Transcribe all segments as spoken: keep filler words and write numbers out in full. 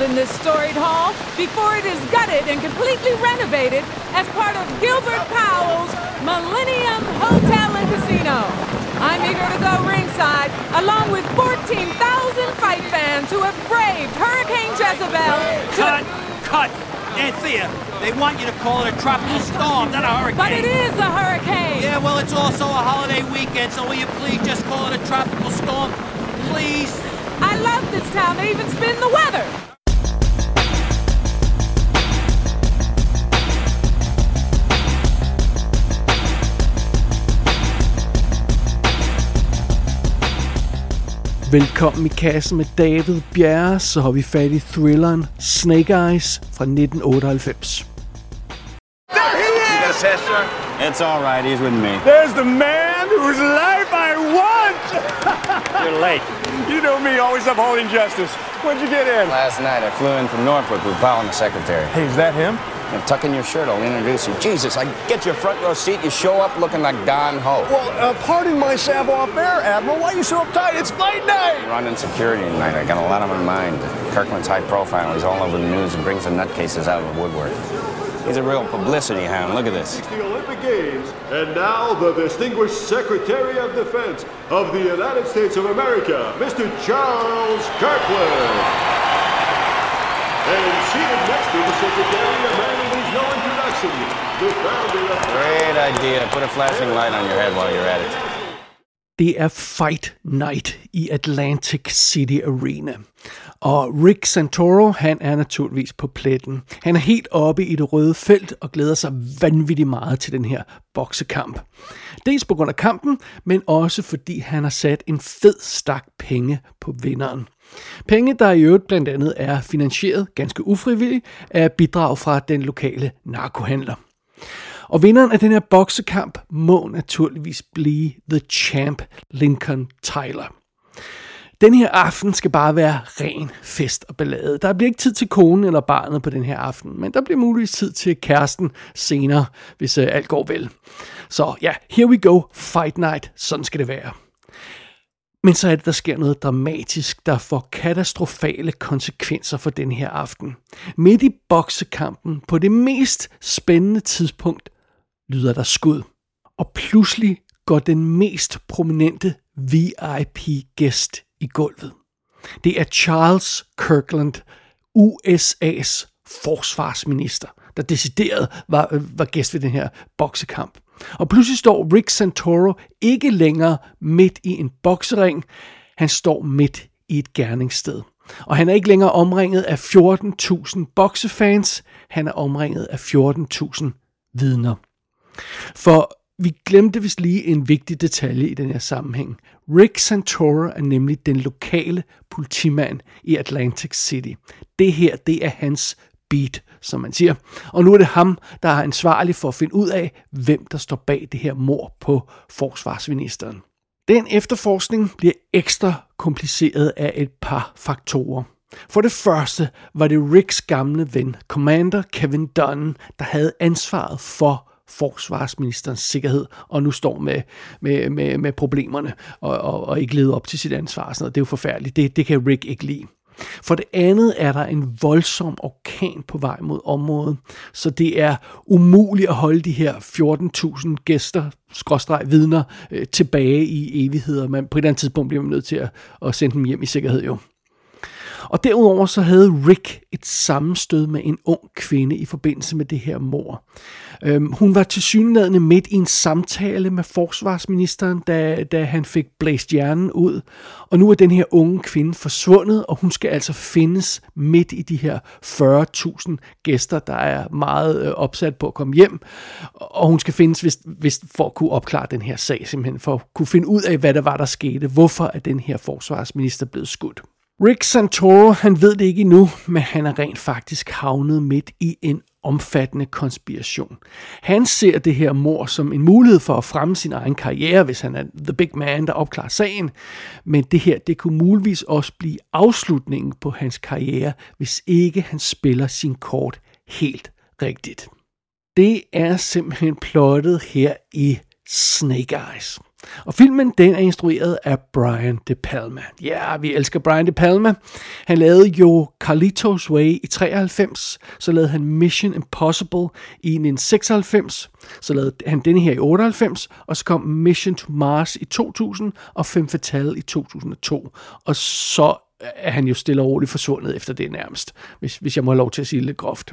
in this storied hall before it is gutted and completely renovated as part of Gilbert Powell's Millennium Hotel and Casino. I'm eager to go ringside, along with fourteen thousand fight fans who have braved Hurricane Jezebel. Cut! Cut! Anthea, they want you to call it a tropical storm, not a hurricane. But it is a hurricane! Yeah, well, it's also a holiday weekend, so will you please just call it a tropical storm? Please? I love this town. They even spin the weather. Velkommen i kassen med David Bjerre, så har vi fat i thrilleren Snake Eyes fra nitten otteoghalvfems. There he is! You got a tester? It's all right, he's with me. There's the man whose life I want! You're late. You know me, always upholding justice. When'd you get in? Last night I flew in from Norfolk with Powell and the secretary. Hey, is that him? Now, tuck in your shirt, I'll introduce you. Jesus, I get your front row seat, you show up looking like Don Ho. Well, uh, pardon my savoir-faire, Admiral. Why are you so uptight? It's fight night! I'm running security tonight. I got a lot on my mind. Kirkland's high profile. He's all over the news and brings the nutcases out of the woodwork. He's a real publicity hound. Look at this. The Olympic Games, and now the distinguished Secretary of Defense of the United States of America, Mister Charles Kirkland. And seated next to the Secretary, a man who needs no introduction, the founder of... Great idea. Put a flashing light on your head while you're at it. Det er Fight Night i Atlantic City Arena. Og Rick Santoro, han er naturligvis på pletten. Han er helt oppe i det røde felt og glæder sig vanvittigt meget til den her boksekamp. Dels på grund af kampen, men også fordi han har sat en fed stak penge på vinderen. Penge, der i øvrigt blandt andet er finansieret ganske ufrivilligt af bidrag fra den lokale narkohandler. Og vinderen af den her boksekamp må naturligvis blive The Champ, Lincoln Tyler. Den her aften skal bare være ren fest og ballade. Der bliver ikke tid til konen eller barnet på den her aften, men der bliver muligvis tid til kæresten senere, hvis uh, alt går vel. Så ja, here we go, Fight Night, sådan skal det være. Men så er det, der sker noget dramatisk, der får katastrofale konsekvenser for den her aften. Midt i boksekampen, på det mest spændende tidspunkt, lyder der skud. Og pludselig går den mest prominente V I P-gæst i gulvet. Det er Charles Kirkland, U S A's forsvarsminister, der decideret var, var gæst ved den her boksekamp. Og pludselig står Rick Santoro ikke længere midt i en boksering, han står midt i et gerningssted. Og han er ikke længere omringet af fjorten tusind boksefans, han er omringet af fjorten tusind vidner. For vi glemte vist lige en vigtig detalje i den her sammenhæng. Rick Santoro er nemlig den lokale politimand i Atlantic City. Det her, det er hans beat, som man siger. Og nu er det ham, der er ansvarlig for at finde ud af, hvem der står bag det her mord på forsvarsministeren. Den efterforskning bliver ekstra kompliceret af et par faktorer. For det første var det Ricks gamle ven, Commander Kevin Dunn, der havde ansvaret for forsvarsministerens sikkerhed, og nu står med, med, med, med problemerne, og, og, og ikke leder op til sit ansvar. Sådan noget. Det er jo forfærdeligt. Det, det kan Rick ikke lide. For det andet er der en voldsom orkan på vej mod området, så det er umuligt at holde de her fjorten tusind gæster, skråstreg vidner, øh, tilbage i evigheder. Men på et eller andet tidspunkt bliver man nødt til at, at sende dem hjem i sikkerhed jo. Og derudover så havde Rick et sammenstød med en ung kvinde i forbindelse med det her mord. Øhm, hun var tilsyneladende midt i en samtale med forsvarsministeren, da, da han fik blæst hjernen ud. Og nu er den her unge kvinde forsvundet, og hun skal altså findes midt i de her fyrre tusind gæster, der er meget øh, opsat på at komme hjem. Og hun skal findes hvis, hvis, for at kunne opklare den her sag, simpelthen for at kunne finde ud af, hvad der var, der skete. Hvorfor er den her forsvarsminister blevet skudt? Rick Santoro, han ved det ikke endnu, men han er rent faktisk havnet midt i en omfattende konspiration. Han ser det her mord som en mulighed for at fremme sin egen karriere, hvis han er the big man, der opklarer sagen. Men det her, det kunne muligvis også blive afslutningen på hans karriere, hvis ikke han spiller sin kort helt rigtigt. Det er simpelthen plottet her i Snake Eyes. Og filmen, den er instrueret af Brian De Palma. Ja, vi elsker Brian De Palma. Han lavede jo Carlitos Way i treoghalvfems, så lavede han Mission Impossible i nitten seksoghalvfems, så lavede han denne her i otteoghalvfems, og så kom Mission to Mars i to tusind og Femme Fatale i to tusind og to. Og så er han jo stille og roligt forsvundet efter det nærmest, hvis, hvis jeg må have lov til at sige lidt groft.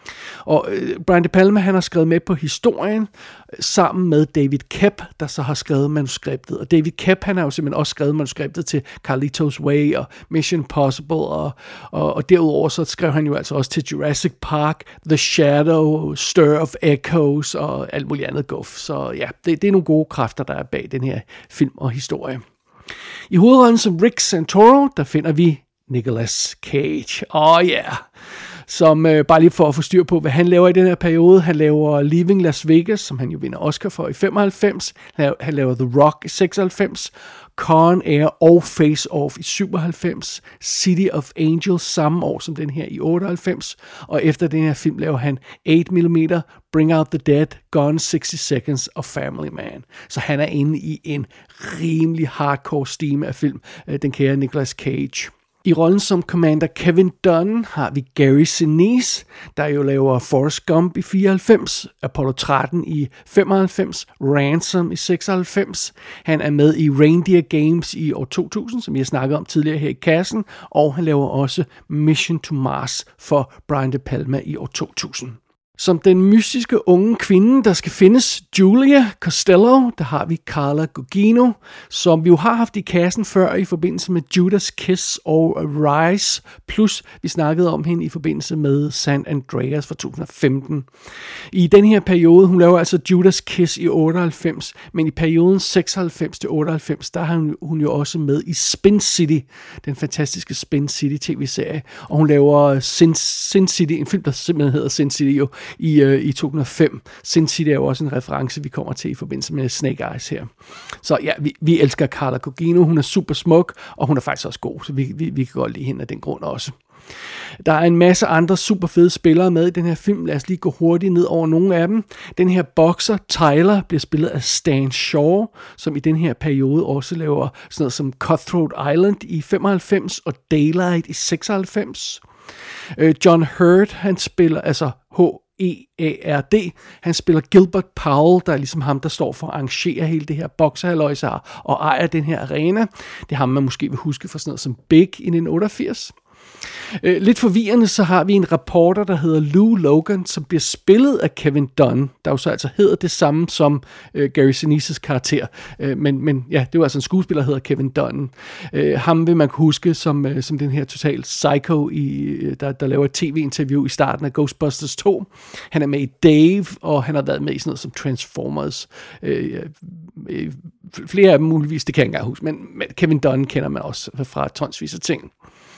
Og øh, Brian De Palma, han har skrevet med på historien øh, sammen med David Koepp, der så har skrevet manuskriptet. Og David Koepp, han har jo simpelthen også skrevet manuskriptet til Carlitos Way og Mission Impossible, og, og, og derudover så skrev han jo altså også til Jurassic Park, The Shadow, Stir of Echoes og alt muligt andet guf. Så ja, det, det er nogle gode kræfter, der er bag den her film og historie. I hovedrollen som Rick Santoro, der finder vi Nicolas Cage. Åh oh, ja, yeah. Som øh, bare lige for at få styr på, hvad han laver i den her periode. Han laver Leaving Las Vegas, som han jo vinder Oscar for i femoghalvfems. Han laver The Rock i seksoghalvfems. Con Air og Face Off i syvoghalvfems. City of Angels samme år som den her i otteoghalvfems. Og efter den her film laver han otte millimeter, Bring Out the Dead, Gone sixty seconds og Family Man. Så han er inde i en rimelig hardcore stime af film, den kære Nicolas Cage. I rollen som Commander Kevin Dunn har vi Gary Sinise, der jo laver Forrest Gump i fireoghalvfems, Apollo tretten i femoghalvfems, Ransom i seksoghalvfems. Han er med i Reindeer Games i år to tusind, som jeg snakkede om tidligere her i kassen, og han laver også Mission to Mars for Brian De Palma i år to tusind. Som den mystiske unge kvinde, der skal findes, Julia Costello, der har vi Carla Gugino, som vi jo har haft i kassen før i forbindelse med Judas Kiss og Rise, plus vi snakkede om hende i forbindelse med San Andreas fra to tusind og femten. I den her periode, hun laver altså Judas Kiss i otteoghalvfems, men i perioden seksoghalvfems til otteoghalvfems, der har hun, hun jo også med i Spin City, den fantastiske Spin City tv-serie, og hun laver Sin, Sin City, en film, der simpelthen hedder Sin City jo, i, øh, i to tusind og fem. Sin City er jo også en reference, vi kommer til i forbindelse med Snake Eyes her. Så ja, vi, vi elsker Carla Gugino. Hun er super smuk, og hun er faktisk også god, så vi, vi, vi kan godt lide hende af den grund også. Der er en masse andre super fede spillere med i den her film. Lad os lige gå hurtigt ned over nogle af dem. Den her bokser, Tyler, bliver spillet af Stan Shaw, som i den her periode også laver sådan noget som Cutthroat Island i femoghalvfems og Daylight i seksoghalvfems. John Hurt, han spiller, altså H E A R D, han spiller Gilbert Powell, der er ligesom ham, der står for at arrangere hele det her bokserhalløjse og ejer den her arena. Det er ham, man måske vil huske fra sådan noget som Big i nitten otteogfirs. Øh, lidt forvirrende, så har vi en reporter, der hedder Lou Logan, som bliver spillet af Kevin Dunn, der jo så altså hedder det samme som øh, Gary Sinises karakter. Øh, men, men ja, det var altså en skuespiller, der hedder Kevin Dunn. Øh, ham vil man kunne huske som, øh, som den her total psycho, i, der, der laver et tv-interview i starten af Ghostbusters to. Han er med i Dave, og han har været med i sådan noget som Transformers. Øh, øh, flere af dem muligvis, det kan jeg ikke engang huske, men, men Kevin Dunn kender man også fra tonsvis af ting.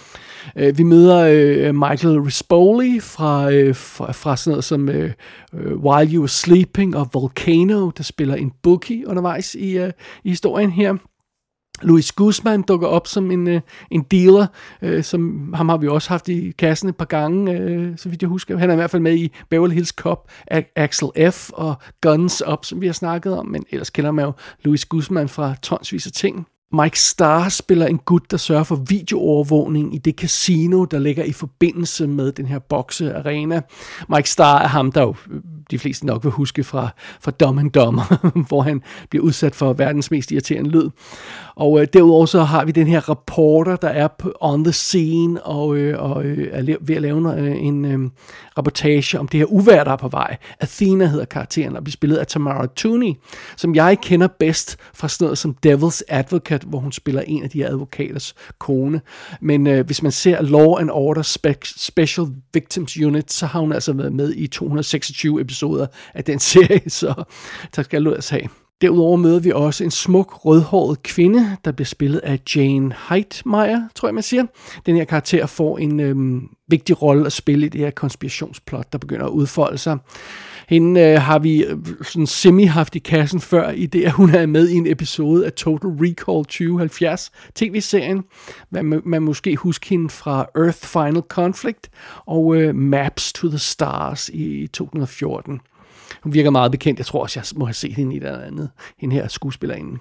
Vi møder øh, Michael Rispoli fra, øh, fra, fra sådan noget som øh, While You Were Sleeping og Volcano, der spiller en bookie undervejs i, øh, i historien her. Luis Guzman dukker op som en, øh, en dealer, øh, som ham har vi også haft i kassen et par gange, øh, så vidt jeg husker. Han er i hvert fald med i Beverly Hills Cop, Axel F. og Guns Up, som vi har snakket om, men ellers kender man jo Luis Guzman fra tonsvis af ting. Mike Starr spiller en gut, der sørger for videoovervågning i det casino, der ligger i forbindelse med den her boksearena. Mike Starr er ham, der jo de fleste nok vil huske fra, fra Dumb and Dumber, hvor han bliver udsat for verdens mest irriterende lyd. Og øh, derudover så har vi den her reporter, der er på on the scene og, øh, og øh, er ved at lave øh, en øh, reportage om det her uvejr, der er på vej. Athena hedder karakteren, og bliver spillet af Tamara Tooney, som jeg kender bedst fra sådan noget som Devil's Advocate, hvor hun spiller en af de her advokaters kone. Men øh, hvis man ser Law and Order Spe- Special Victims Unit, så har hun altså været med i to hundrede og seksogtyve episoder af den serie, så tak skal jeg have. Derudover møder vi også en smuk, rødhåret kvinde, der bliver spillet af Jane Heitmeyer, tror jeg man siger. Den her karakter får en øhm, vigtig rolle at spille i det her konspirationsplot, der begynder at udfolde sig. Hende øh, har vi sådan semi haft i kassen før, i det at hun er med i en episode af Total Recall tyve halvfjerds tv-serien. Man, man måske huske hende fra Earth Final Conflict og øh, Maps to the Stars i to tusind og fjorten. Hun virker meget bekendt. Jeg tror også, jeg må have set hende i det andet. Hende her skuespillerinde.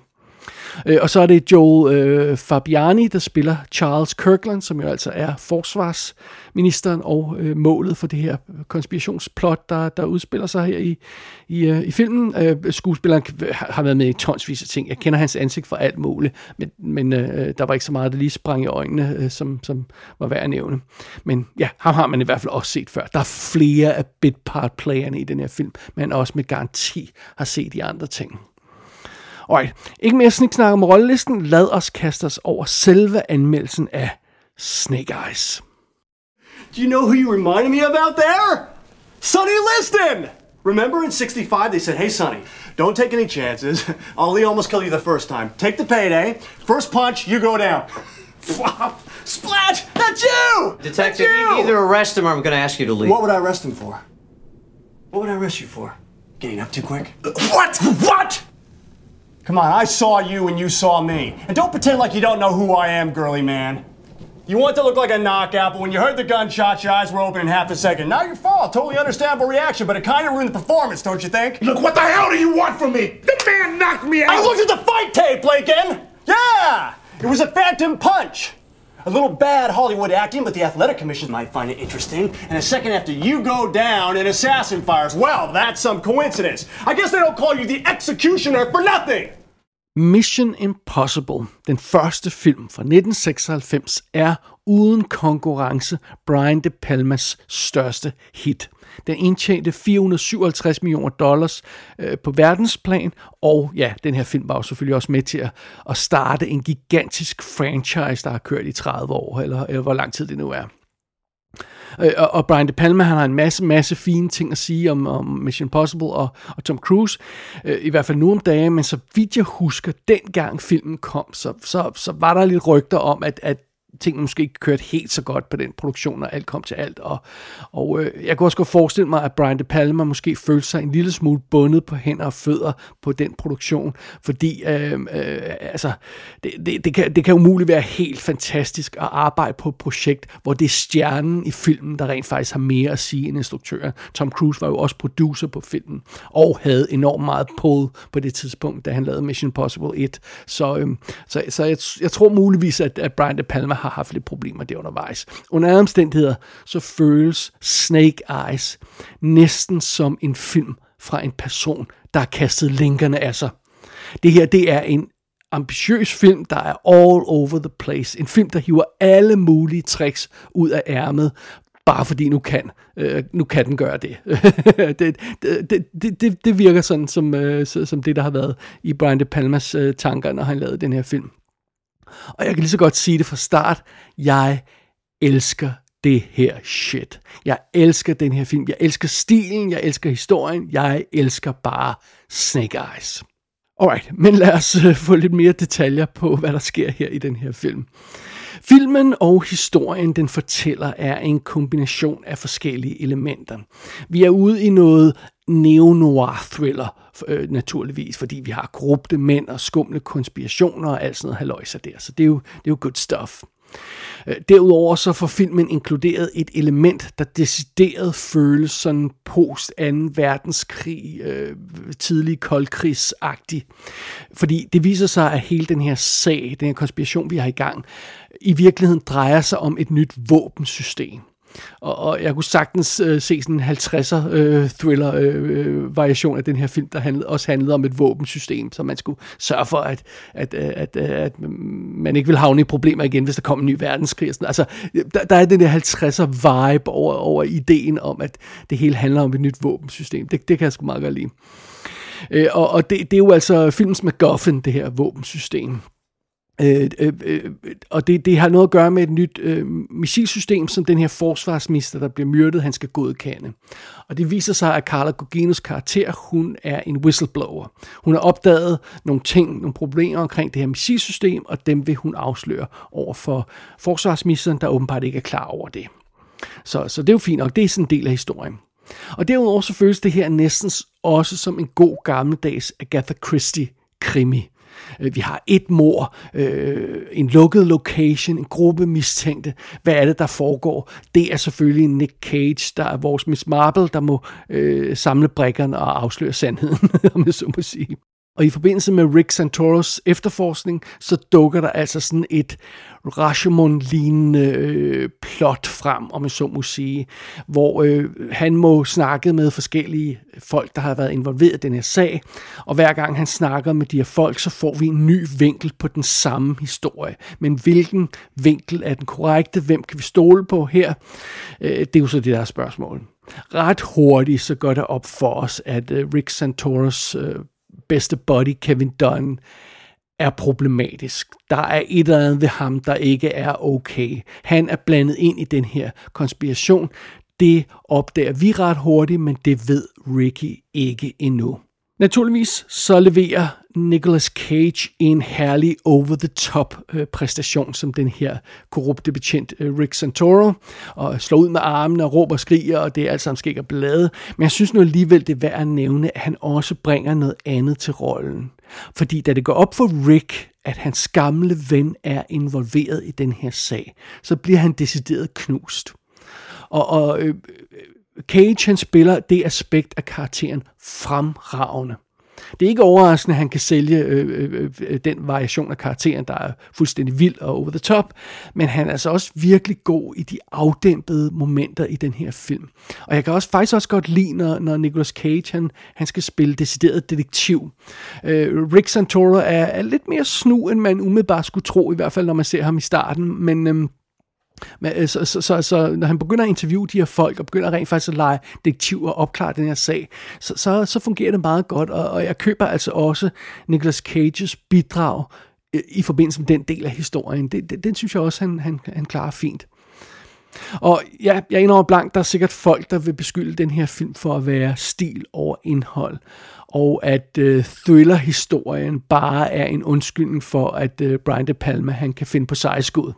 Øh, og så er det Joel øh, Fabiani, der spiller Charles Kirkland, som jo altså er forsvarsministeren og øh, målet for det her konspirationsplot, der, der udspiller sig her i, i, øh, i filmen. Øh, skuespilleren har været med i tonsvis af ting. Jeg kender hans ansigt fra alt muligt, men, men øh, der var ikke så meget, der lige sprang i øjnene, øh, som, som var værd at nævne. Men ja, ham har man i hvert fald også set før. Der er flere af bit part playerne i den her film, men også med garanti har set de andre ting. Alright, ikke mere sniksnak om rollelisten. Lad os kaste os over selve anmeldelsen af Snake Eyes. Do you know who you reminded me of out there? Sonny Liston! Remember in sixty-five they said, hey Sonny, don't take any chances. Ali almost killed you the first time. Take the payday. First punch, you go down. Flop! Splat! That's you! Detective, That's you! either arrest him or I'm going to ask you to leave. What would I arrest him for? What would I arrest you for? Getting up too quick? What? What? Come on, I saw you and you saw me. And don't pretend like you don't know who I am, girly man. You want to look like a knockout, but when you heard the gunshot, your eyes were open in half a second. Now you're fall. Totally understandable reaction, but it kind of ruined the performance, don't you think? Look, what the hell do you want from me? The man knocked me out! I looked at the fight tape, Lakin! Yeah! It was a phantom punch. A little bad Hollywood acting, but the Athletic Commission might find it interesting. And a second after you go down, an assassin fires. Well, that's some coincidence. I guess they don't call you the executioner for nothing! Mission Impossible, den første film fra nitten seksoghalvfems, er uden konkurrence Brian De Palmas største hit. Den indtjente fire hundrede syvoghalvtreds millioner dollars øh, på verdensplan, og ja, den her film var jo selvfølgelig også med til at, at starte en gigantisk franchise, der har kørt i tredive år, eller, eller hvor lang tid det nu er. Og, og Brian De Palma, han har en masse, masse fine ting at sige om, om Mission Impossible og, og Tom Cruise, øh, i hvert fald nu om dagen, men så vidt jeg husker, dengang filmen kom, så, så, så var der lidt rygter om, at, at tingene måske ikke kørte helt så godt på den produktion, når alt kom til alt. Og, og øh, jeg kunne også godt forestille mig, at Brian De Palma måske følte sig en lille smule bundet på hænder og fødder på den produktion, fordi øh, øh, altså, det, det, det, kan, det kan umuligt være helt fantastisk at arbejde på et projekt, hvor det er stjernen i filmen, der rent faktisk har mere at sige end instruktøren. Tom Cruise var jo også producer på filmen, og havde enormt meget pull på det tidspunkt, da han lavede Mission Impossible et. Så, øh, så, så jeg, jeg tror muligvis, at, at Brian De Palma har haft lidt problemer der undervejs. Under andre omstændigheder, så føles Snake Eyes næsten som en film fra en person, der har kastet linkerne af sig. Det her, det er en ambitiøs film, der er all over the place. En film, der hiver alle mulige tricks ud af ærmet, bare fordi nu kan, øh, nu kan den gøre det. det, det, det, det. Det virker sådan som, øh, som det, der har været i Brian De Palmas øh, tanker, når han lavede den her film. Og jeg kan lige så godt sige det fra start. Jeg elsker det her shit. Jeg elsker den her film. Jeg elsker stilen. Jeg elsker historien. Jeg elsker bare Snake Eyes. Alright, men lad os uh, få lidt mere detaljer på, hvad der sker her i den her film. Filmen og historien, den fortæller, er en kombination af forskellige elementer. Vi er ude i noget neo-noir-thriller, øh, naturligvis, fordi vi har korrupte mænd og skumle konspirationer og alt sådan noget halløjser der, så det er jo, det er jo good stuff. Derudover så får filmen inkluderet et element, der decideret føles sådan post anden verdenskrig, øh, tidlig koldkrigsagtig. Fordi det viser sig, at hele den her sag, den her konspiration, vi har i gang, i virkeligheden drejer sig om et nyt våbensystem. Og, og jeg kunne sagtens øh, se sådan en halvtredser øh, thriller øh, variation af den her film, der handlede, også handlede om et våbensystem, så man skulle sørge for, at, at, at, at, at man ikke vil havne i problemer igen, hvis der kommer en ny verdenskrig. Altså, der, der er den der halvtredser vibe over, over ideen om, at det hele handler om et nyt våbensystem. Det, det kan jeg sgu meget godt lide. Øh, og og det, det er jo altså filmens MacGuffin, det her våbensystem. Øh, øh, øh, og det, det har noget at gøre med et nyt øh, missilsystem, som den her forsvarsminister, der bliver myrdet, han skal godkende. Og det viser sig, at Carla Guginos karakter, hun er en whistleblower. Hun har opdaget nogle ting, nogle problemer omkring det her missilsystem, og dem vil hun afsløre over for forsvarsministeren, der åbenbart ikke er klar over det. Så, så det er jo fint nok, det er sådan en del af historien. Og derudover så føles det her næsten også som en god gammeldags Agatha Christie-krimi. Vi har et mord, øh, en lukket location, en gruppe mistænkte. Hvad er det, der foregår? Det er selvfølgelig Nick Cage, der er vores Miss Marple, der må øh, samle brikkerne og afsløre sandheden, om jeg så må sige. Og i forbindelse med Rick Santoros efterforskning, så dukker der altså sådan et Rashomon-lignende øh, plot frem, om jeg så må sige, hvor øh, han må snakke med forskellige folk, der har været involveret i den her sag, og hver gang han snakker med de her folk, så får vi en ny vinkel på den samme historie. Men hvilken vinkel er den korrekte? Hvem kan vi stole på her? Øh, det er jo så det der spørgsmål. Ret hurtigt så går det op for os, at øh, Rick Santoros øh, bedste buddy Kevin Dunn er problematisk. Der er et eller andet ved ham, der ikke er okay. Han er blandet ind i den her konspiration. Det opdager vi ret hurtigt, men det ved Ricky ikke endnu. Naturligvis så leverer Nicolas Cage en herlig over-the-top øh, præstation som den her korrupte betjent øh, Rick Santoro, og slår ud med armene og råber og skriger, og det er alt sammen skæg og blade. Men jeg synes nu alligevel, det er værd at nævne, at han også bringer noget andet til rollen. Fordi da det går op for Rick, at hans gamle ven er involveret i den her sag, så bliver han decideret knust. Og, og øh, Cage, han spiller det aspekt af karakteren fremragende. Det er ikke overraskende, at han kan sælge øh, øh, øh, den variation af karakteren, der er fuldstændig vild og over the top, men han er altså også virkelig god i de afdæmpede momenter i den her film. Og jeg kan også faktisk også godt lide, når, når Nicolas Cage han, han skal spille decideret detektiv. Øh, Rick Santoro er, er lidt mere snu, end man umiddelbart skulle tro, i hvert fald når man ser ham i starten, men... Øh, Men, så, så, så, så når han begynder at interviewe de her folk, og begynder rent faktisk at lege detektiv og opklare den her sag, så, så, så fungerer det meget godt, og, og jeg køber altså også Nicolas Cages bidrag øh, i forbindelse med den del af historien. Det, det, den synes jeg også, han, han, han klarer fint. Og ja, jeg indrømmer blankt, der er sikkert folk, der vil beskylde den her film for at være stil over indhold, og at øh, thriller-historien bare er en undskyldning for, at øh, Brian De Palma han kan finde på sejskud.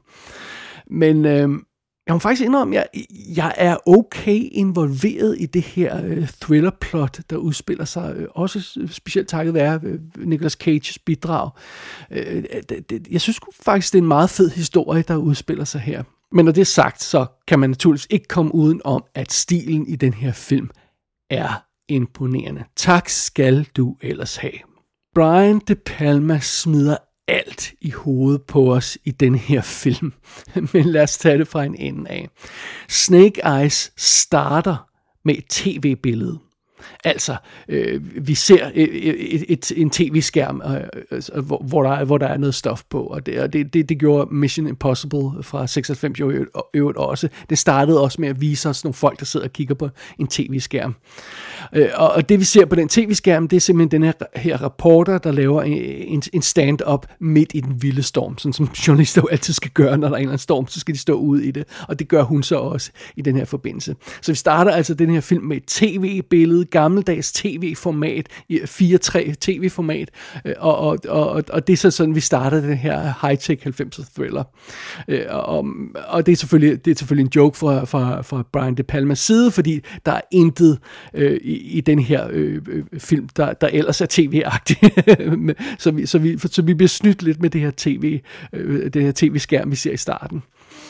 Men øh, jeg må faktisk indrømme, at jeg, jeg er okay involveret i det her øh, thriller-plot, der udspiller sig. Øh, også specielt takket være øh, Nicolas Cages bidrag. Øh, det, det, jeg synes faktisk, det er en meget fed historie, der udspiller sig her. Men når det er sagt, så kan man naturligvis ikke komme uden om, at stilen i den her film er imponerende. Tak skal du ellers have. Brian De Palma smider alt i hovedet på os i den her film. Men lad os tage det fra en ende af. Snake Eyes starter med et tv-billede. Altså, øh, vi ser et, et, et, en tv-skærm, øh, hvor, hvor, der, hvor der er noget stof på, og det, og det, det, det gjorde Mission Impossible fra seksoghalvfems jo øvrigt også. Det startede også med at vise os nogle folk, der sidder og kigger på en tv-skærm. Øh, og, og det vi ser på den tv-skærm, det er simpelthen den her, her reporter, der laver en, en stand-up midt i den vilde storm, sådan som journalister jo altid skal gøre, når der er en eller anden storm, så skal de stå ude i det, og det gør hun så også i den her forbindelse. Så vi starter altså den her film med et tv-billede, gammeldags tv-format, fire tre tv-format, og, og, og, og det er så sådan, vi starter den her high-tech halvfemser thriller. Og, og det er selvfølgelig, det er selvfølgelig en joke fra, fra, fra Brian De Palmas side, fordi der er intet øh, i, i den her øh, film, der, der ellers er tv-agtig. så, vi, så, vi, så vi bliver snydt lidt med det her tv, øh, den her tv-skærm, vi ser i starten.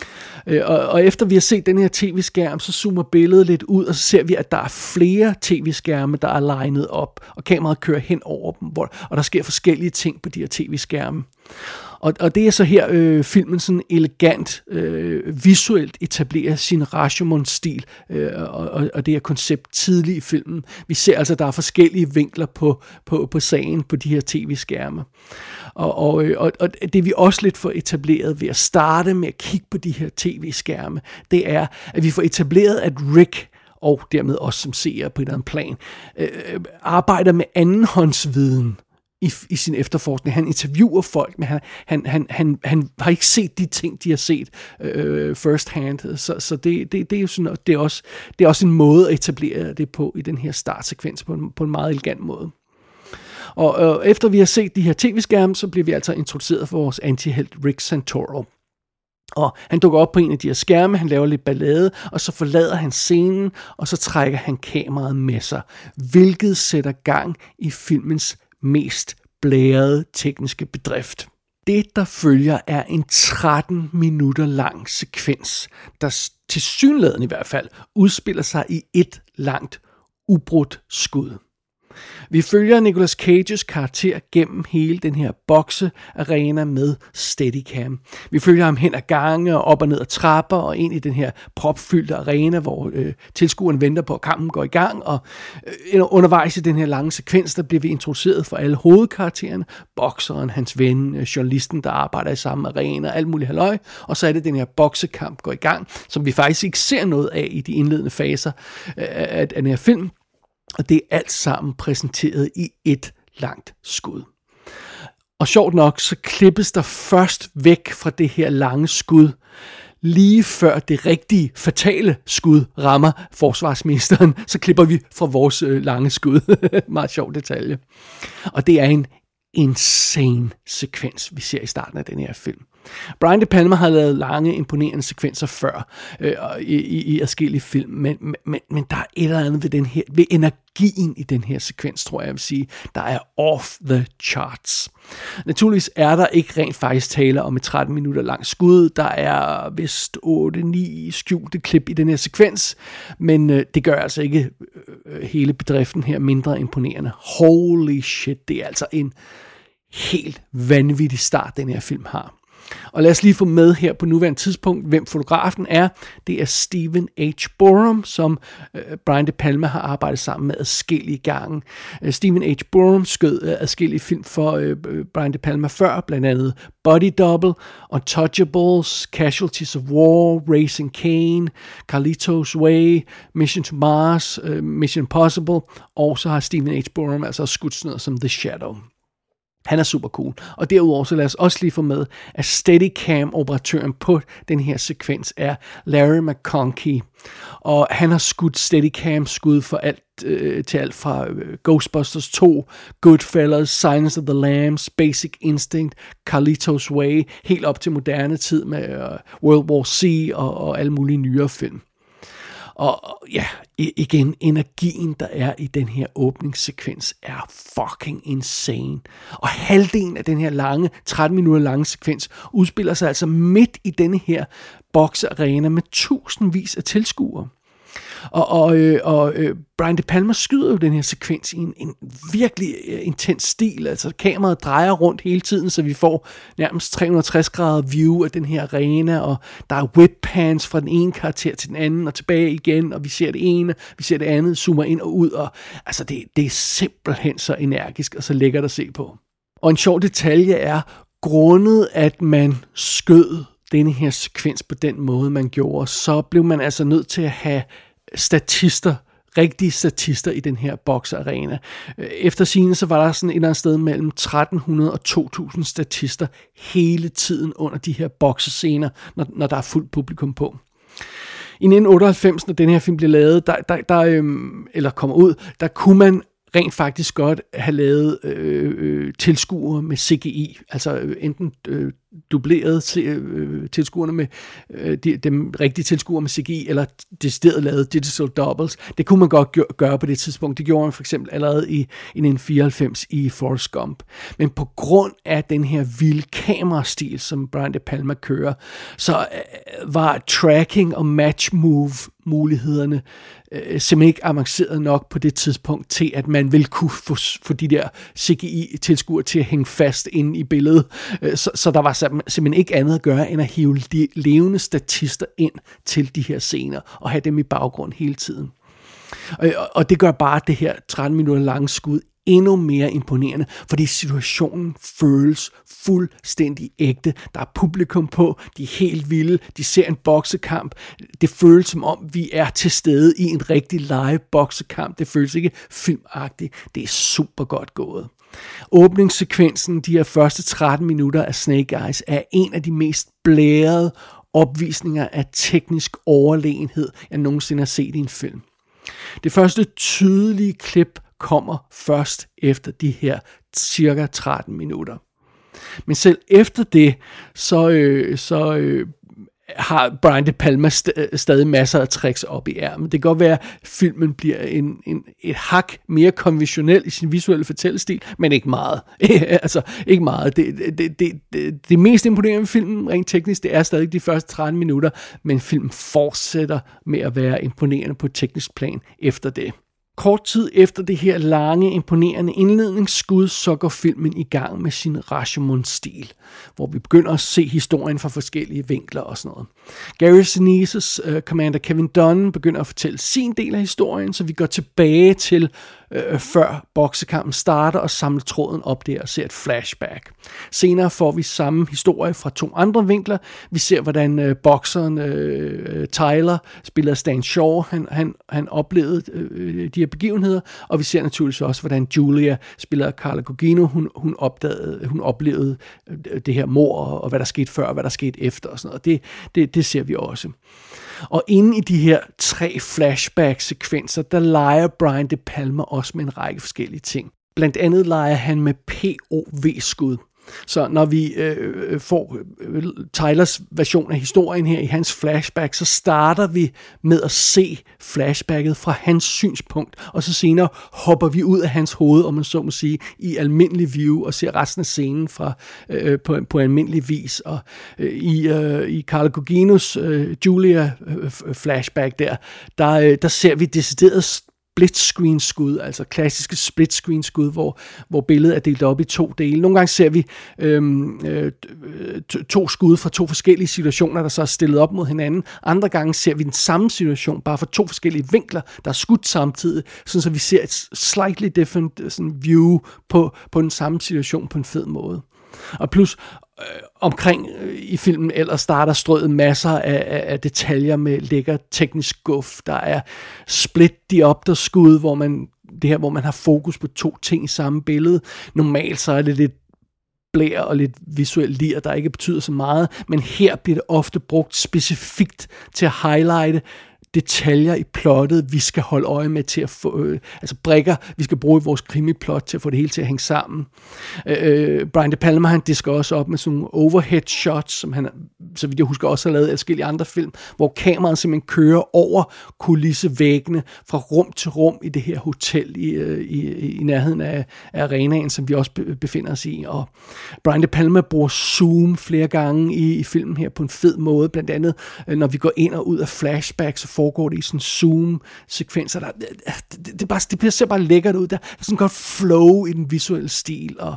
Og, og efter vi har set den her tv-skærm, så zoomer billedet lidt ud, og så ser vi, at der er flere tv-skærme, der er legnet op, og kameraet kører hen over dem, hvor, og der sker forskellige ting på de her tv-skærme. Og, og det er så her, øh, filmen sådan elegant, øh, visuelt etablerer sin Rashomon-stil, øh, og, og det er koncept tidligt i filmen. Vi ser altså, at der er forskellige vinkler på, på, på sagen på de her tv-skærme. Og, og, og, og det vi også lidt får etableret ved at starte med at kigge på de her tv-skærme, det er, at vi får etableret, at Rick, og dermed også som seere på et eller andet plan, øh, arbejder med andenhåndsviden i, i sin efterforskning. Han interviewer folk, men han, han, han, han, han har ikke set de ting, de har set øh, first hand. Så, så det, det, det er jo sådan, det er også, det er også en måde at etablere det på i den her startsekvens på en, på en meget elegant måde. Og øh, efter vi har set de her tv-skærme, så bliver vi altså introduceret for vores antihelt Rick Santoro. Og han dukker op på en af de her skærme, han laver lidt ballade, og så forlader han scenen, og så trækker han kameraet med sig, hvilket sætter gang i filmens mest blærede tekniske bedrift. Det, der følger, er en tretten minutter lang sekvens, der tilsyneladende i hvert fald udspiller sig i et langt, ubrudt skud. Vi følger Nicolas Cages karakter gennem hele den her boksearena med Steadicam. Vi følger ham hen ad gange og op og ned ad trapper og ind i den her propfyldte arena, hvor øh, tilskueren venter på, at kampen går i gang. Og øh, undervejs i den her lange sekvens, der bliver vi introduceret for alle hovedkaraktererne. Bokseren, hans ven, øh, journalisten, der arbejder i samme arena, alt muligt halløj. Og så er det den her boksekamp går i gang, som vi faktisk ikke ser noget af i de indledende faser øh, af den her film. Og det er alt sammen præsenteret i et langt skud. Og sjovt nok, så klippes der først væk fra det her lange skud, lige før det rigtige, fatale skud rammer forsvarsministeren, så klipper vi fra vores øh, lange skud. Meget sjov detalje. Og det er en insane sekvens, vi ser i starten af den her film. Brian De Palma har lavet lange, imponerende sekvenser før øh, i, i, i adskillige film, men, men, men der er et eller andet ved, den her, ved energien i den her sekvens, tror jeg, jeg vil sige, der er off the charts. Naturligvis er der ikke rent faktisk tale om et tretten minutter langt skud. Der er vist otte ni skjulte klip i den her sekvens, men øh, det gør altså ikke øh, hele bedriften her mindre imponerende. Holy shit, det er altså en helt vanvittig start, den her film har. Og lad os lige få med her på nuværende tidspunkt, hvem fotografen er. Det er Stephen H. Borum, som øh, Brian De Palma har arbejdet sammen med adskillige gange. Øh, Stephen H. Borum skød øh, adskillige film for øh, Brian De Palma før, blandt andet Body Double, Untouchables, Casualties of War, Raising Cain, Carlitos Way, Mission to Mars, øh, Mission Impossible, og så har Stephen H. Borum altså skudt sådan noget som The Shadow. Han er super cool. Og derudover så lad os også lige få med, at Steadicam-operatøren på den her sekvens er Larry McConkie. Og han har skudt Steadicam-skud for alt, øh, til alt fra øh, Ghostbusters to, Goodfellas, Silence of the Lambs, Basic Instinct, Carlitos Way, helt op til moderne tid med øh, World War C og, og alle mulige nyere film. Og ja, igen, energien, der er i den her åbningssekvens, er fucking insane. Og halvdelen af den her lange, tretten minutter lange sekvens, udspiller sig altså midt i denne her boksearena med tusindvis af tilskuere. Og, og, øh, og øh, Brian De Palma skyder jo den her sekvens i en, en virkelig øh, intens stil. Altså kameraet drejer rundt hele tiden, så vi får nærmest tre hundrede og tres grader view af den her arena, og der er whip pans fra den ene karakter til den anden, og tilbage igen, og vi ser det ene, vi ser det andet, zoomer ind og ud, og altså det, det er simpelthen så energisk, og så lækkert at se på. Og en sjov detalje er, grundet at man skød denne her sekvens på den måde, man gjorde, så blev man altså nødt til at have statister, rigtige statister i den her boksearena. Efter sigende så var der sådan et eller andet sted mellem tretten hundrede og to tusind statister hele tiden under de her boksescener, når, når der er fuldt publikum på. I nitten otteoghalvfems, når den her film blev lavet, der, der, der, øhm, eller kommer ud, der kunne man rent faktisk godt have lavet øh, øh, tilskuere med C G I, altså øh, enten øh, dubleret øh, tilskuerne med øh, de, dem rigtige tilskuere med C G I, eller decideret lavet digital doubles. Det kunne man godt gø- gøre på det tidspunkt. Det gjorde man for eksempel allerede i, i nitten fireoghalvfems i Forrest Gump. Men på grund af den her vilde kamerastil, som Brian De Palma kører, så øh, var tracking og match move mulighederne øh, simpelthen ikke avanceret nok på det tidspunkt til, at man vil kunne få, få de der C G I-tilskuere til at hænge fast inde i billedet. Øh, så, så der var simpelthen ikke andet at gøre, end at hive de levende statister ind til de her scener, og have dem i baggrund hele tiden. Og, og det gør bare det her tretten minutter lange skud endnu mere imponerende, fordi situationen føles fuldstændig ægte. Der er publikum på, de er helt vilde, de ser en boksekamp. Det føles som om, vi er til stede i en rigtig live boksekamp. Det føles ikke filmagtigt. Det er super godt gået. Åbningssekvensen, de her første tretten minutter af Snake Eyes, er en af de mest blærede opvisninger af teknisk overlegenhed, jeg nogensinde har set i en film. Det første tydelige klip kommer først efter de her cirka tretten minutter. Men selv efter det, så, øh, så øh, har Brian De Palma st- stadig masser af tricks op i ærmen. Det kan godt være, at filmen bliver en, en, et hak mere konventionel i sin visuelle fortællestil, men ikke meget. altså, ikke meget. Det, det, det, det, det mest imponerende ved filmen, rent teknisk, det er stadig de første tretten minutter, men filmen fortsætter med at være imponerende på et teknisk plan efter det. Kort tid efter det her lange, imponerende indledningsskud, så går filmen i gang med sin Rashomon-stil, hvor vi begynder at se historien fra forskellige vinkler og sådan noget. Gary Sinise's uh, Commander Kevin Dunn begynder at fortælle sin del af historien, så vi går tilbage til uh, før boksekampen starter og samler tråden op der og ser et flashback. Senere får vi samme historie fra to andre vinkler. Vi ser, hvordan uh, bokseren uh, Tyler, spiller Stan Shaw, han, han, han oplevede uh, de her begivenheder, og vi ser naturligvis også, hvordan Julia, spiller Carla Gugino, hun, hun, opdagede, hun oplevede det her mord, og hvad der skete før, og hvad der skete efter, og sådan noget. Det, det, det ser vi også. Og inde i de her tre flashback-sekvenser, der leger Brian De Palma også med en række forskellige ting. Blandt andet leger han med P O V-skud. Så når vi øh, får øh, Tylers version af historien her i hans flashback, så starter vi med at se flashbacket fra hans synspunkt, og så senere hopper vi ud af hans hoved, om man så må sige, i almindelig view, og ser resten af scenen fra, øh, på, på almindelig vis. Og øh, i, øh, i Carla Guginos øh, Julia øh, flashback der, der, øh, der ser vi decideret split-screen skud, altså klassiske split-screen skud, hvor, hvor billedet er delt op i to dele. Nogle gange ser vi øhm, øh, to skud fra to forskellige situationer, der så er stillet op mod hinanden. Andre gange ser vi den samme situation, bare fra to forskellige vinkler, der er skudt samtidig, sådan så vi ser et slightly different sådan, view på, på den samme situation på en fed måde. Og plus øh, omkring øh, i filmen ellers starter strøget masser af, af, af detaljer med lækker teknisk guf. Der er split diopter skud, hvor man det her hvor man har fokus på to ting i samme billede. Normalt så er det lidt blær og lidt visuelt lir, der ikke betyder så meget, men her bliver det ofte brugt specifikt til at highlighte detaljer i plottet, vi skal holde øje med til at få, øh, altså brikker, vi skal bruge i vores krimiplot til at få det hele til at hænge sammen. Øh, Brian De Palma, han disker også op med sådan nogle overhead shots, som han, så vidt jeg husker, også har lavet adskillige andre film, hvor kameraet simpelthen kører over kulissevæggene fra rum til rum i det her hotel i, i, i nærheden af, af arenaen, som vi også befinder os i. Og Brian De Palma bruger zoom flere gange i, i filmen her på en fed måde, blandt andet når vi går ind og ud af flashbacks, så foregår det i sådan zoom-sekvenser. Der, det, det, det, bare, det ser bare lækkert ud. Der er sådan godt flow i den visuelle stil. Og,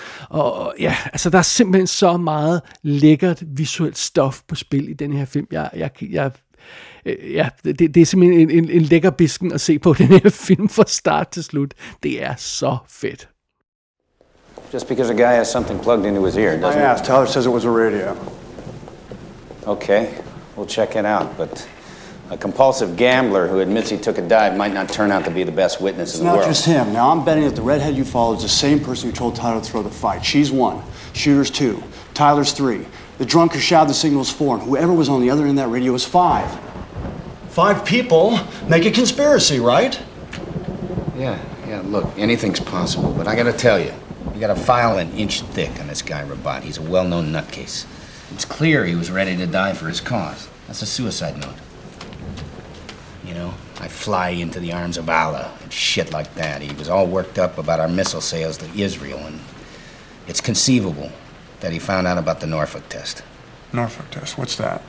og ja, altså der er simpelthen så meget lækkert visuelt stof på spil i den her film. Jeg, jeg, jeg, ja, det, det er simpelthen en, en, en lækker bisken at se på den her film fra start til slut. Det er så fedt. Just because a guy has something plugged into his ear doesn't... I asked. Tyler says it was a radio. Okay, we'll check it out, but... A compulsive gambler who admits he took a dive might not turn out to be the best witness It's in the world. It's not just him. Now, I'm betting that the redhead you follow is the same person who told Tyler to throw the fight. She's one. Shooter's two. Tyler's three. The drunk who shouted the signal's four. And whoever was on the other end of that radio was five. Five people make a conspiracy, right? Yeah, yeah, look, anything's possible, but I gotta tell you, you got a file an inch thick on this guy Rabat. He's a well-known nutcase. It's clear he was ready to die for his cause. That's a suicide note. You know, I fly into the arms of Allah and shit like that. He was all worked up about our missile sales to Israel, and it's conceivable that he found out about the Norfolk test. Norfolk test? What's that?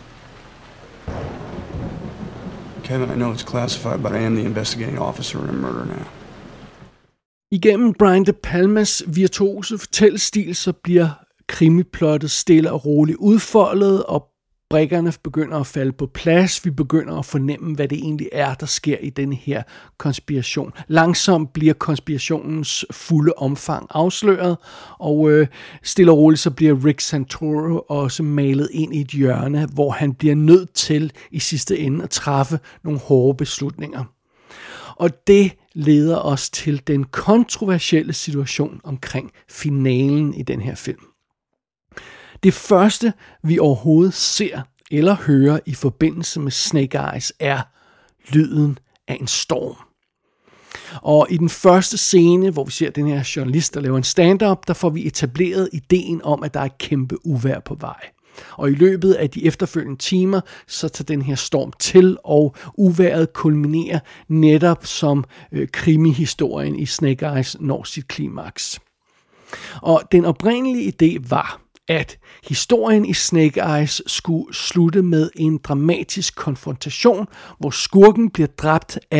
Kevin, I know it's classified, but I am the investigating officer in a murder now. Igennem Brian De Palmas virtuose fortællestil, så bliver krimiplottet stille og roligt udfoldet, og brikkerne begynder at falde på plads. Vi begynder at fornemme, hvad det egentlig er, der sker i denne her konspiration. Langsomt bliver konspirationens fulde omfang afsløret, og øh, stille og roligt så bliver Rick Santoro også malet ind i et hjørne, hvor han bliver nødt til i sidste ende at træffe nogle hårde beslutninger. Og det leder os til den kontroversielle situation omkring finalen i den her film. Det første, vi overhovedet ser eller hører i forbindelse med Snake Eyes, er lyden af en storm. Og i den første scene, hvor vi ser den her journalist, der laver en stand-up, der får vi etableret ideen om, at der er et kæmpe uvejr på vej. Og i løbet af de efterfølgende timer, så tager den her storm til, og uvejret kulminerer netop som øh, krimihistorien i Snake Eyes når sit klimaks. Og den oprindelige idé var, at historien i Snake Eyes skulle slutte med en dramatisk konfrontation, hvor skurken bliver dræbt af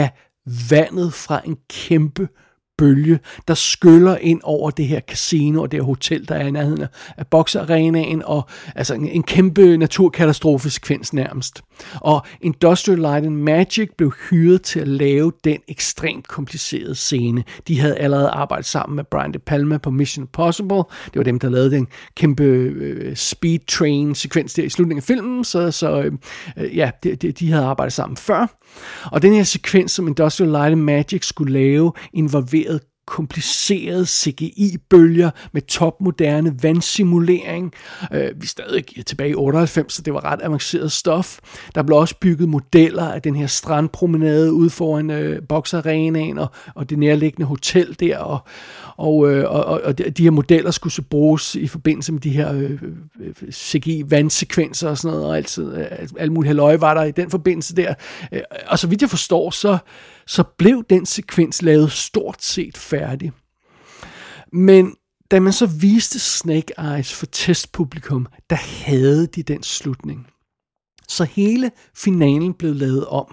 vandet fra en kæmpe bølge, der skyller ind over det her casino og det her hotel, der er i nærheden af boksearenaen, og altså en, en kæmpe naturkatastrofesekvens nærmest. Og Industrial Light and Magic blev hyret til at lave den ekstremt komplicerede scene. De havde allerede arbejdet sammen med Brian De Palma på Mission Impossible. Det var dem, der lavede den kæmpe øh, speed train sekvens der i slutningen af filmen, så, så øh, ja, de, de, de havde arbejdet sammen før. Og den her sekvens, som Industrial Light and Magic skulle lave, involverede komplicerede C G I-bølger med topmoderne vandsimulering. Øh, vi er stadig tilbage i otteoghalvfems, så det var ret avanceret stof. Der blev også bygget modeller af den her strandpromenade ude foran øh, boksearenaen og, og det nærliggende hotel der, og, og, øh, og, og de her modeller skulle så bruges i forbindelse med de her øh, C G I-vandsekvenser og sådan noget, og altid, øh, alt muligt halløj var der i den forbindelse der. Øh, og så vidt jeg forstår, så så blev den sekvens lavet stort set færdig. Men da man så viste Snake Eyes for testpublikum, der havde de den slutning. Så hele finalen blev lavet om.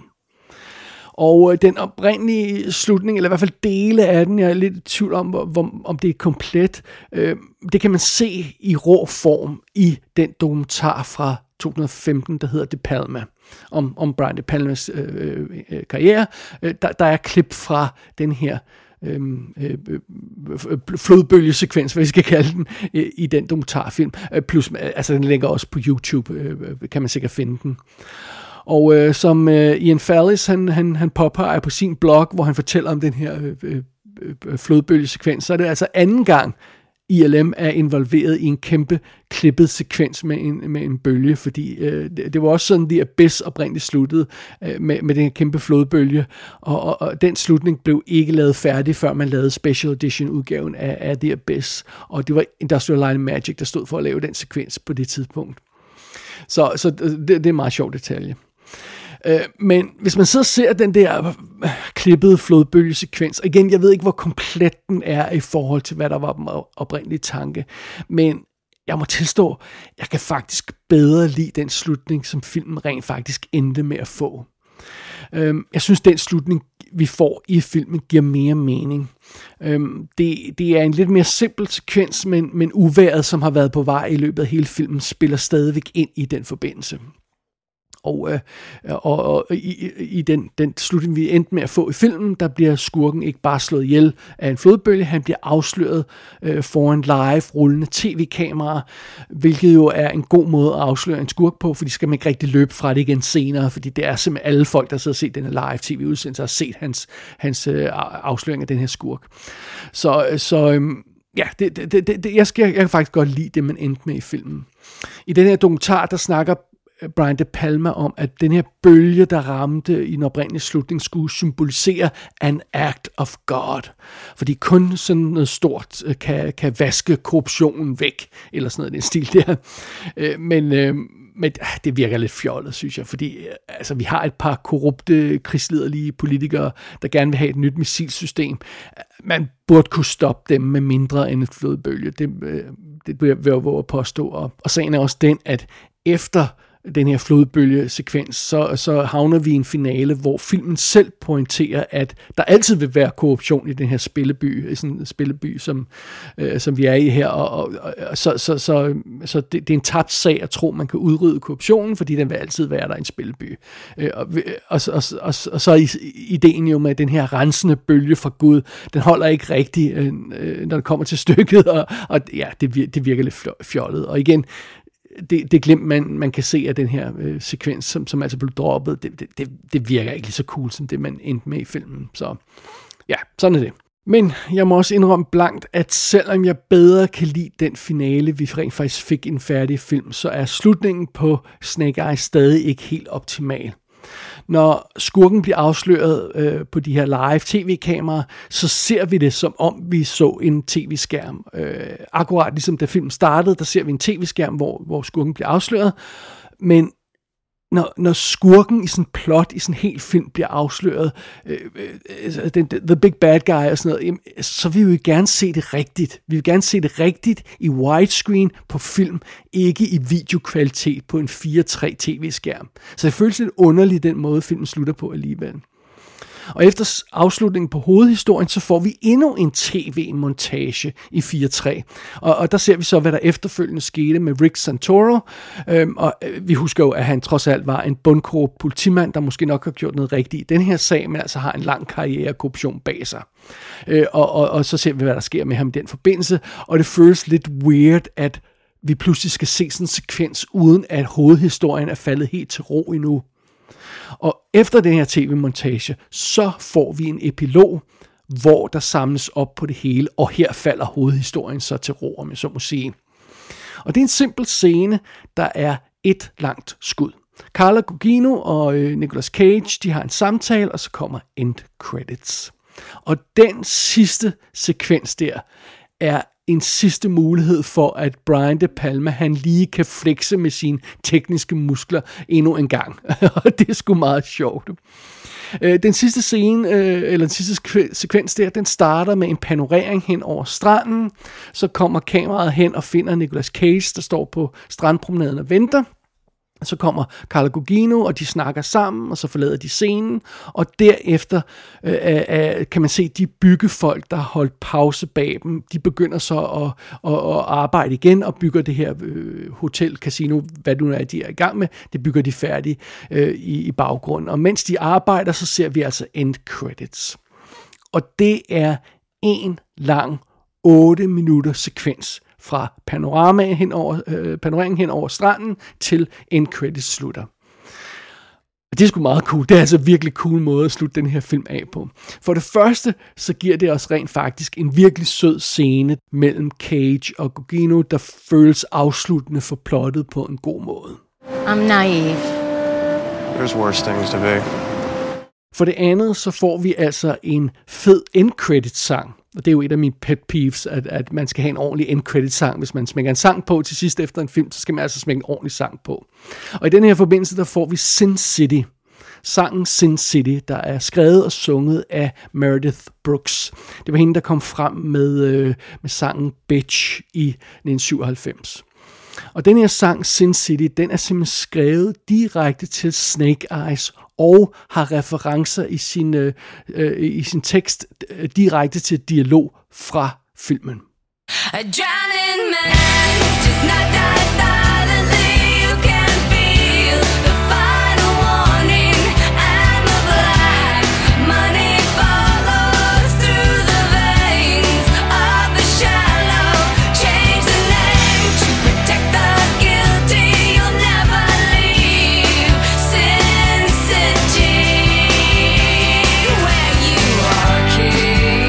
Og den oprindelige slutning, eller i hvert fald dele af den, jeg er lidt i tvivl om, hvor, om det er komplet, øh, det kan man se i rå form i den dokumentar fra to tusind og femten, der hedder De Palma, om, om Brian De Palmas øh, øh, karriere. Øh, der, der er klip fra den her øh, øh, flodbølgesekvens, hvad vi skal kalde den, øh, i den dokumentarfilm. Øh, plus, altså den ligger også på YouTube, øh, kan man sikkert finde den. Og øh, som øh, Ian Fallis, han, han, han påpeger på sin blog, hvor han fortæller om den her øh, øh, flodbølgesekvens, så er det altså anden gang, I L M er involveret i en kæmpe klippet sekvens med en, med en bølge, fordi øh, det, det var også sådan, The Abyss oprindeligt sluttede øh, med, med den her kæmpe flodbølge, og, og, og den slutning blev ikke lavet færdig, før man lavede Special Edition udgaven af, af The Abyss, og det var Industrial Light and Magic, der stod for at lave den sekvens på det tidspunkt. Så, så det, det er en meget sjov detalje. Men hvis man så ser den der klippede flodbølgesekvens, og igen, jeg ved ikke, hvor komplet den er i forhold til, hvad der var den oprindelige tanke, men jeg må tilstå, jeg kan faktisk bedre lide den slutning, som filmen rent faktisk endte med at få. Jeg synes, den slutning, vi får i filmen, giver mere mening. Det, det er en lidt mere simpel sekvens, men, men uværet, som har været på vej i løbet af hele filmen, spiller stadigvæk ind i den forbindelse. Og, øh, og, og i, i den, den slutning, vi endte med at få i filmen, der bliver skurken ikke bare slået ihjel af en flodbølge, han bliver afsløret øh, foran live rullende tv-kameraer, hvilket jo er en god måde at afsløre en skurk på, fordi skal man ikke rigtig løbe fra det igen senere, fordi det er simpelthen alle folk, der sidder og set den her live tv-udsendelse, har set hans, hans øh, afsløring af den her skurk. Så, så øh, ja, det, det, det, jeg, skal, jeg kan faktisk godt lide det, man endte med i filmen. I den her dokumentar, der snakker Brian De Palma om, at den her bølge, der ramte i den oprindelige slutning, skulle symbolisere an act of God. Fordi kun sådan noget stort kan, kan vaske korruptionen væk, eller sådan noget i den stil der. Men, men det virker lidt fjollet, synes jeg, fordi altså, vi har et par korrupte, krigsliderlige politikere, der gerne vil have et nyt missilsystem. Man burde kunne stoppe dem med mindre end et flodbølge. Det, det vil jeg våge at påstå. Og, og sagen er også den, at efter den her flodbølgesekvens, så, så havner vi i en finale, hvor filmen selv pointerer, at der altid vil være korruption i den her spilleby, i sådan en spilleby, som, øh, som vi er i her, og, og, og så, så, så, så det, det er en tabt sag at tro, man kan udrydde korruptionen, fordi den vil altid være der i en spilleby. Øh, og, og, og, og, og så er ideen jo med den her rensende bølge fra Gud, den holder ikke rigtigt, øh, når det kommer til stykket, og, og ja, det, det virker lidt fjollet. Og igen, Det, det glimt, man, man kan se af den her øh, sekvens, som, som altså blev droppet, det, det, det virker ikke lige så cool, som det man endte med i filmen. Så ja, sådan er det. Men jeg må også indrømme blankt, at selvom jeg bedre kan lide den finale, vi rent faktisk fik i en færdig film, så er slutningen på Snake Eyes stadig ikke helt optimal. Når skurken bliver afsløret øh, på de her live tv-kameraer, så ser vi det som om vi så en tv-skærm. Øh, akkurat ligesom da filmen startede, der ser vi en tv-skærm, hvor, hvor skurken bliver afsløret. Men når, når skurken i sådan en plot, i sådan en hel film bliver afsløret, øh, øh, den, the big bad guy og sådan noget, jamen, så vil vi jo gerne se det rigtigt. Vi vil gerne se det rigtigt i widescreen på film, ikke i videokvalitet på en fire tre tv-skærm. Så det føles lidt underligt, den måde filmen slutter på alligevel. Og efter afslutningen på hovedhistorien, så får vi endnu en tv-montage i fire tre. Og, og der ser vi så, hvad der efterfølgende skete med Rick Santoro. Øhm, og vi husker jo, at han trods alt var en bundkorrupt politimand, der måske nok har gjort noget rigtigt i den her sag, men altså har en lang karriere af korruption bag sig. Øh, og, og, og så ser vi, hvad der sker med ham i den forbindelse. Og det føles lidt weird, at vi pludselig skal se sådan en sekvens, uden at hovedhistorien er faldet helt til ro endnu. Og efter den her tv-montage, så får vi en epilog, hvor der samles op på det hele, og her falder hovedhistorien så til ro, om jeg så må sige. Og det er en simpel scene, der er et langt skud. Carla Gugino og øh, Nicolas Cage, de har en samtale, og så kommer end credits. Og den sidste sekvens der, er en sidste mulighed for, at Brian De Palma, han lige kan flexe med sine tekniske muskler endnu en gang. Og det er sgu meget sjovt. Den sidste scene, eller den sidste sekvens der, den starter med en panorering hen over stranden. Så kommer kameraet hen og finder Nicolas Cage, der står på strandpromenaden og venter. Så kommer Carla Gugino, og de snakker sammen, og så forlader de scenen, og derefter øh, øh, kan man se de byggefolk, der har holdt pause bag dem, de begynder så at, at, at arbejde igen, og bygger det her øh, hotel, casino, hvad nu er, de er i gang med, det bygger de færdigt øh, i, i baggrunden, og mens de arbejder, så ser vi altså end credits. Og det er en lang otte minutter sekvens, fra panoramaen hen over, øh, panoreringen hen over stranden til end credits slutter. Det er sgu meget cool. Det er altså virkelig cool måde at slutte den her film af på. For det første, så giver det os rent faktisk en virkelig sød scene mellem Cage og Gugino, der føles afsluttende for plottet på en god måde. I'm naive. There's worse things to be. For det andet, så får vi altså en fed end credits sang. Og det er jo et af mine pet peeves, at, at man skal have en ordentlig end credits sang. Hvis man smækker en sang på til sidst efter en film, så skal man altså smække en ordentlig sang på. Og i den her forbindelse, der får vi Sin City. Sangen Sin City, der er skrevet og sunget af Meredith Brooks. Det var hende, der kom frem med, øh, med sangen Bitch i nitten syvoghalvfems. Og den her sang Sin City, den er simpelthen skrevet direkte til Snake Eyes og har referencer i sin, øh, øh, i sin tekst øh, direkte til dialog fra filmen. A drowning man just not die silently. You can feel the final warning and the black money follows through the veins of the shallow. Change the name to protect the guilty. You'll never leave Sin City, where you are king.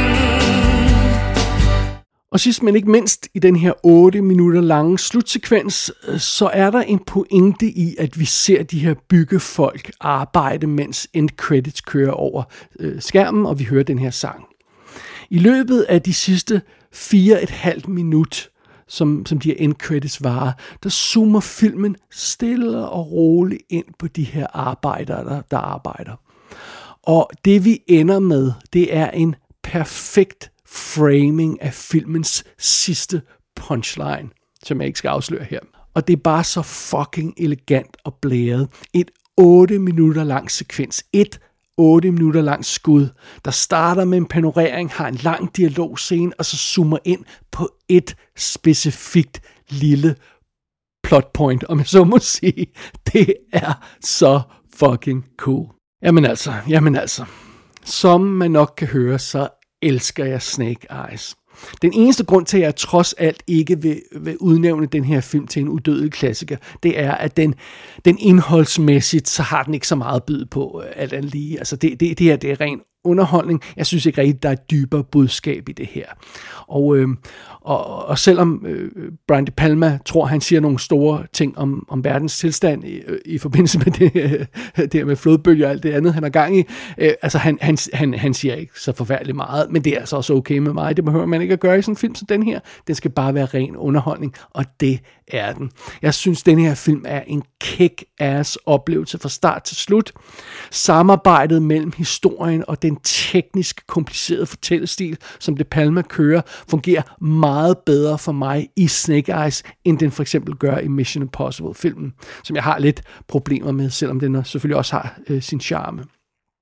Og sidst men ikke mindst i den her otte minutter lange slutsekvens, så er der en pointe i, at vi ser de her byggefolk arbejde, mens end credits kører over øh, skærmen, og vi hører den her sang. I løbet af de sidste fire et halvt minut, som, som de her end credits varer, der zoomer filmen stille og roligt ind på de her arbejdere, der, der arbejder. Og det vi ender med, det er en perfekt framing af filmens sidste punchline, som jeg ikke skal afsløre her. Og det er bare så fucking elegant og blæret. Et otte minutter lang sekvens. Et otte minutter lang skud, der starter med en panorering, har en lang dialogscene, og så zoomer ind på et specifikt lille plotpoint, om jeg så må sige. Det er så fucking cool. Jamen altså, jamen altså. Som man nok kan høre, så elsker jeg Snake Eyes. Den eneste grund til, at jeg trods alt ikke vil, vil udnævne den her film til en udødelig klassiker, det er, at den, den indholdsmæssigt, så har den ikke så meget at byde på, alt andet lige. Altså det, det, det her, det er ren underholdning. Jeg synes ikke rigtigt, der er et dybere budskab i det her. Og, øh, og, og selvom øh, Brian De Palma tror, han siger nogle store ting om, om verdens tilstand i, i forbindelse med det, det her med flodbølger og alt det andet, han har gang i, øh, altså han, han, han, han siger ikke så forfærdeligt meget, men det er altså også okay med mig. Det behøver man ikke at gøre i sådan en film som den her. Den skal bare være ren underholdning, og det er den. Jeg synes, den her film er en kick-ass oplevelse fra start til slut. Samarbejdet mellem historien og den teknisk komplicerede fortællestil, som De Palma kører, fungerer meget bedre for mig i Snake Eyes, end den for eksempel gør i Mission Impossible-filmen, som jeg har lidt problemer med, selvom den selvfølgelig også har øh, sin charme.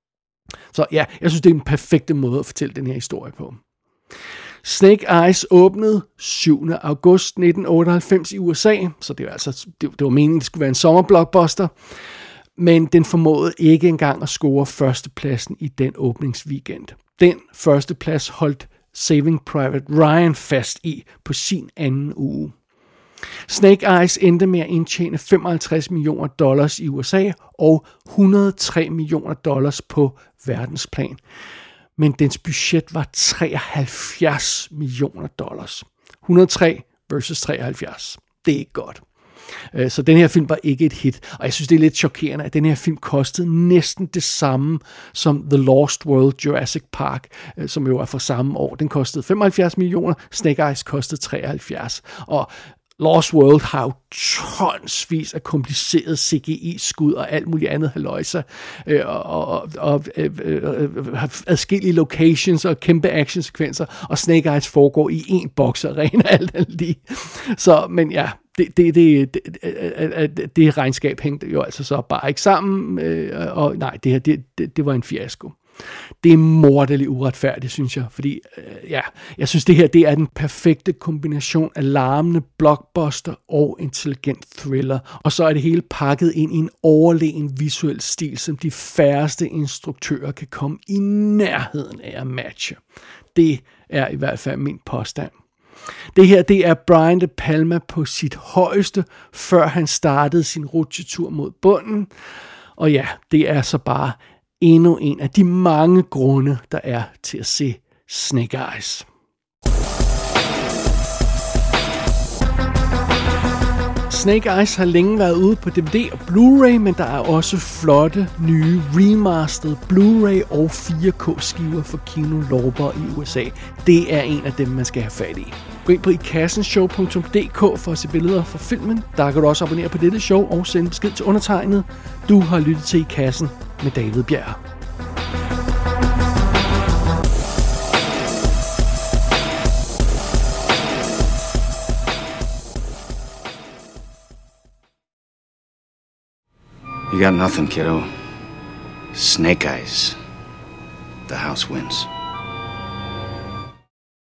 Så ja, jeg synes, det er en perfekte måde at fortælle den her historie på. Snake Eyes åbnede syvende august nitten otteoghalvfems i U S A, så det var, altså, det, det var meningen, det skulle være en sommerblockbuster, men den formåede ikke engang at score førstepladsen i den åbningsweekend. Den førsteplads holdt Saving Private Ryan fast i på sin anden uge. Snake Eyes endte med at indtjene femoghalvtreds millioner dollars i U S A og et hundrede og tre millioner dollars på verdensplan. Men dens budget var treoghalvfjerds millioner dollars. et hundrede og tre versus treoghalvfjerds. Det er ikke godt. Så den her film var ikke et hit, og jeg synes, det er lidt chokerende, at den her film kostede næsten det samme som The Lost World Jurassic Park, som jo er fra samme år. Den kostede femoghalvfjerds millioner, Snake Eyes kostede treoghalvfjerds, og Lost World har jo tonsvis af kompliceret C G I-skud og alt muligt andet halløjse, øh, og, og, og øh, øh, har adskillige locations og kæmpe actionsekvenser, og Snake Eyes foregår i en boksarena alt alt lige. Så, men ja, det, det, det, det, det regnskab hængte jo altså så bare ikke sammen, øh, og nej, det her, det, det, det var en fiasko. Det er morderligt uretfærdigt, synes jeg, fordi øh, ja, jeg synes det her, det er den perfekte kombination af larmende blockbuster og intelligent thriller, og så er det hele pakket ind i en overlegen visuel stil, som de færreste instruktører kan komme i nærheden af at matche. Det er i hvert fald min påstand. Det her, det er Brian De Palma på sit højeste, før han startede sin rutsjetur mod bunden, og ja, det er så bare endnu en af de mange grunde, der er til at se Snake Eyes. Snake Eyes har længe været ude på D V D og Blu-ray, men der er også flotte, nye, remastered Blu-ray og fire K-skiver for kinolover i U S A. Det er en af dem, man skal have fat i. Gå ind på i kassen show punktum d k for at se billeder fra filmen. Der kan du også abonnere på dette show og sende besked til undertegnet. Du har lyttet til I Kassen med David Bjerg. You got nothing, kiddo. Snake Eyes. The house wins.